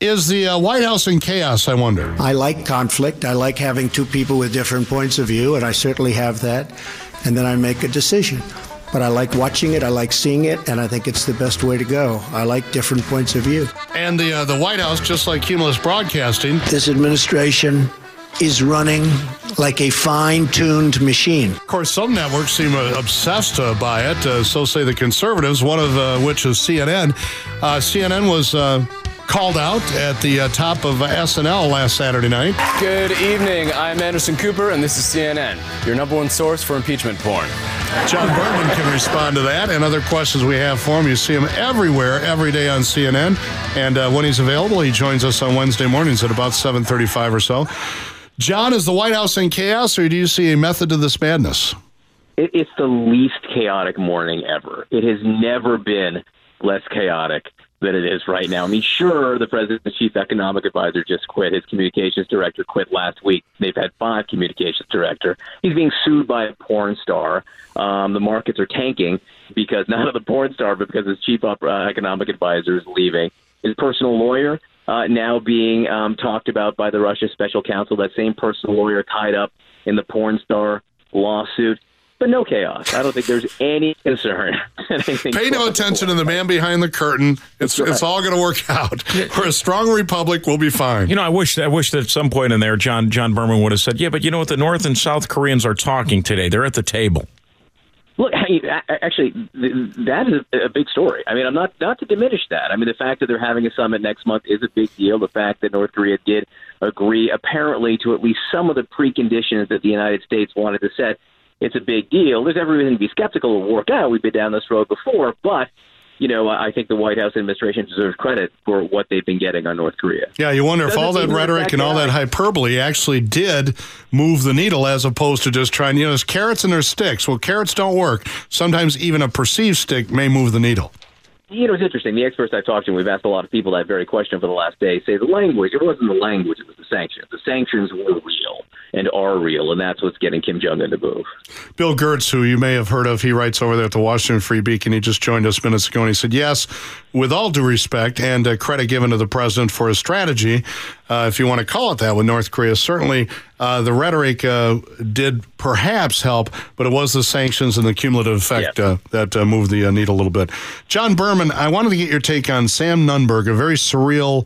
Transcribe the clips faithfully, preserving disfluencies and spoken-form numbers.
Is the uh, White House in chaos, I wonder? I like conflict. I like having two people with different points of view, and I certainly have that. And then I make a decision. But I like watching it, I like seeing it, and I think it's the best way to go. I like different points of view. And the uh, the White House, just like Cumulus Broadcasting, this administration is running like a fine-tuned machine. Of course, some networks seem uh, obsessed uh, by it. Uh, so say the conservatives, one of uh, which is C N N. Uh, C N N was uh, called out at the uh, top of uh, S N L last Saturday night. Good evening. I'm Anderson Cooper, and this is C N N, your number one source for impeachment porn. John Berman can respond to that and other questions we have for him. You see him everywhere, every day on C N N. And uh, when he's available, he joins us on Wednesday mornings at about seven thirty-five or so. John, is the White House in chaos, or do you see a method to this madness? It, it's the least chaotic morning ever. It has never been less chaotic than it is right now. I mean, sure, the president's chief economic advisor just quit. His communications director quit last week. They've had five communications director. He's being sued by a porn star. Um, the markets are tanking because not of the porn star, but because his chief uh, economic advisor is leaving. His personal lawyer uh, now being um, talked about by the Russia special counsel, that same personal lawyer tied up in the porn star lawsuit. But no chaos. I don't think there's any concern. Pay no attention to the man behind the curtain. It's right. It's all going to work out. We're a strong republic. We'll be fine. You know, I wish I wish that at some point in there, John John Berman would have said, "Yeah, but you know what? The North and South Koreans are talking today. They're at the table." Look, actually, that is a big story. I mean, I'm not not to diminish that. I mean, the fact that they're having a summit next month is a big deal. The fact that North Korea did agree, apparently, to at least some of the preconditions that the United States wanted to set. It's a big deal. There's every reason to be skeptical of work out. We've been down this road before, but you know, I think the White House administration deserves credit for what they've been getting on North Korea. Yeah, you wonder if all that rhetoric and all that hyperbole actually did move the needle, as opposed to just trying. You know, there's carrots and there's sticks. Well, carrots don't work. Sometimes even a perceived stick may move the needle. You know, it's interesting. The experts I've talked to, we've asked a lot of people that very question for the last day, say the language, it wasn't the language, it was the sanctions. The sanctions were real and are real, and that's what's getting Kim Jong-un to move. Bill Gertz, who you may have heard of, he writes over there at the Washington Free Beacon. He just joined us minutes ago, and he said, yes, with all due respect and uh, credit given to the president for his strategy, uh, if you want to call it that, with North Korea, certainly uh, the rhetoric uh, did perhaps help, but it was the sanctions and the cumulative effect yeah. uh, that uh, moved the uh, needle a little bit. John Berman, I wanted to get your take on Sam Nunberg, a very surreal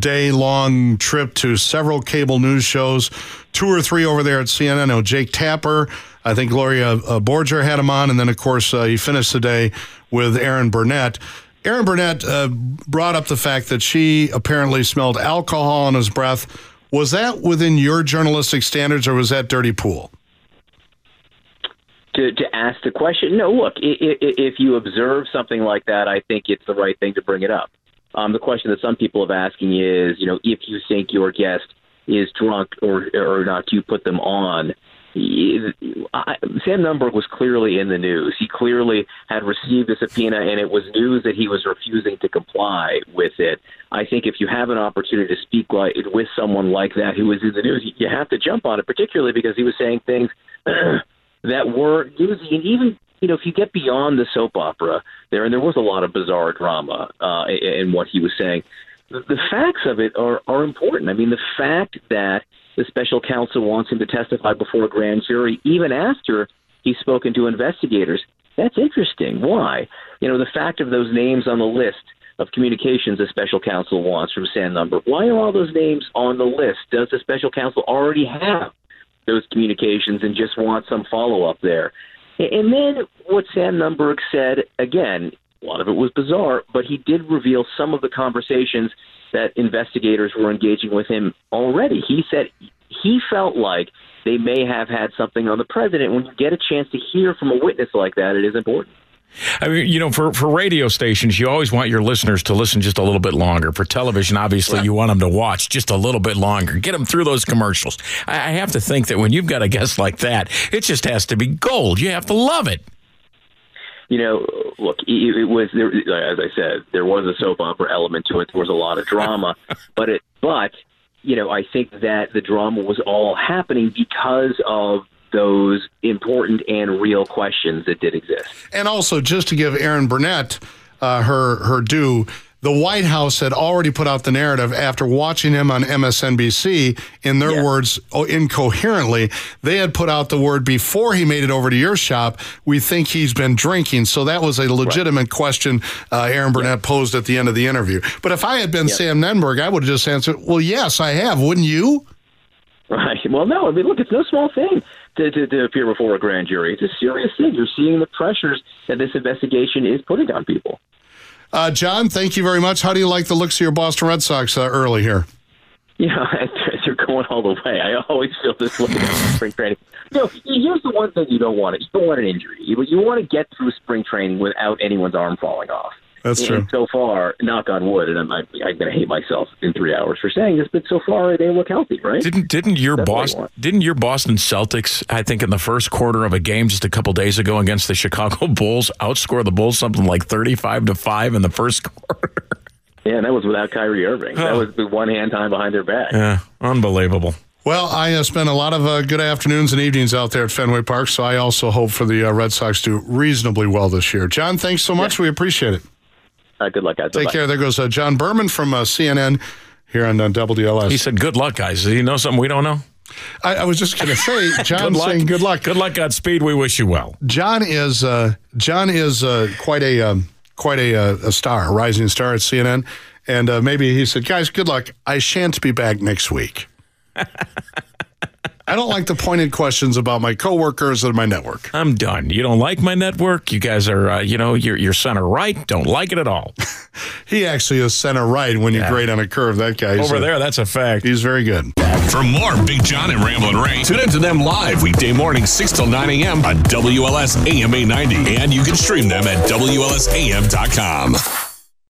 day-long trip to several cable news shows, two or three over there at C N N. I know Jake Tapper, I think Gloria uh, Borger had him on, and then, of course, uh, he finished the day with Erin Burnett. Erin Burnett uh, brought up the fact that she apparently smelled alcohol in his breath. Was that within your journalistic standards, or was that dirty pool? To, to ask the question, no, look, if you observe something like that, I think it's the right thing to bring it up. Um, the question that some people have asking is, you know, if you think your guest is drunk or or not, do you put them on? I, Sam Nunberg was clearly in the news. He clearly had received a subpoena, and it was news that he was refusing to comply with it. I think if you have an opportunity to speak like, with someone like that who is in the news, you have to jump on it, particularly because he was saying things that were newsy. And even, you know, if you get beyond the soap opera there, and there was a lot of bizarre drama uh, in what he was saying, the, the facts of it are, are important. I mean, the fact that the special counsel wants him to testify before a grand jury, even after he's spoken to investigators, that's interesting. Why? You know, the fact of those names on the list of communications the special counsel wants from Sam Nunberg, why are all those names on the list? Does the special counsel already have those communications and just want some follow-up there? And then what Sam Nunberg said, again, a lot of it was bizarre, but he did reveal some of the conversations that investigators were engaging with him already. He said he felt like they may have had something on the president. When you get a chance to hear from a witness like that, it is important. I mean, you know, for, for radio stations, you always want your listeners to listen just a little bit longer. For television, obviously, right. You want them to watch just a little bit longer. Get them through those commercials. I, I have to think that when you've got a guest like that, it just has to be gold. You have to love it. You know, look, it, it was, there, as I said, there was a soap opera element to it. There was a lot of drama. but, it, but you know, I think that the drama was all happening because of those important and real questions that did exist. And also, just to give Erin Burnett uh, her her due, the White House had already put out the narrative after watching him on M S N B C, in their Yeah. words, oh, incoherently. They had put out the word before he made it over to your shop, we think he's been drinking. So that was a legitimate right. question uh, Aaron Burnett yeah. posed at the end of the interview. But if I had been yeah. Sam Nenberg, I would have just answered, well, yes, I have. Wouldn't you? Right. Well, no. I mean, look, it's no small thing to, to, to appear before a grand jury. It's a serious thing. You're seeing the pressures that this investigation is putting on people. Uh, John, thank you very much. How do you like the looks of your Boston Red Sox uh, early here? Yeah, they're going all the way. I always feel this way in spring training. You know, here's the one thing you don't want. You don't want an injury. You, you want to get through spring training without anyone's arm falling off. That's and true. So far, knock on wood, and I'm, I'm going to hate myself in three hours for saying this, but so far they look healthy, right? Didn't didn't your That's Boston didn't your Boston Celtics, I think, in the first quarter of a game just a couple days ago against the Chicago Bulls, outscore the Bulls something like thirty-five to five in the first quarter? Yeah, and that was without Kyrie Irving. That was the one hand time behind their back. Yeah, unbelievable. Well, I uh, spent a lot of uh, good afternoons and evenings out there at Fenway Park, so I also hope for the uh, Red Sox to do reasonably well this year. John, thanks so much. Yeah. We appreciate it. All right, good luck, guys. Take Bye-bye. care. There goes uh, John Berman from uh, C N N here on uh, W L S. He said, good luck, guys. Does he know something we don't know? I, I was just going to say, John good saying good luck. Good luck, Godspeed. We wish you well. John is uh, John is uh, quite a um, quite a, uh, a star, a rising star at C N N. And uh, maybe he said, guys, good luck. I shan't be back next week. I don't like the pointed questions about my coworkers and my network. I'm done. You don't like my network? You guys are, uh, you know, you're, you're center right. Don't like it at all. He actually is center right when you yeah. grade on a curve. That guy. Over a, there, that's a fact. He's very good. For more Big John and Ramblin' Ray, tune into them live weekday mornings six till nine a.m. on W L S A M eight ninety. And you can stream them at W L S A M dot com.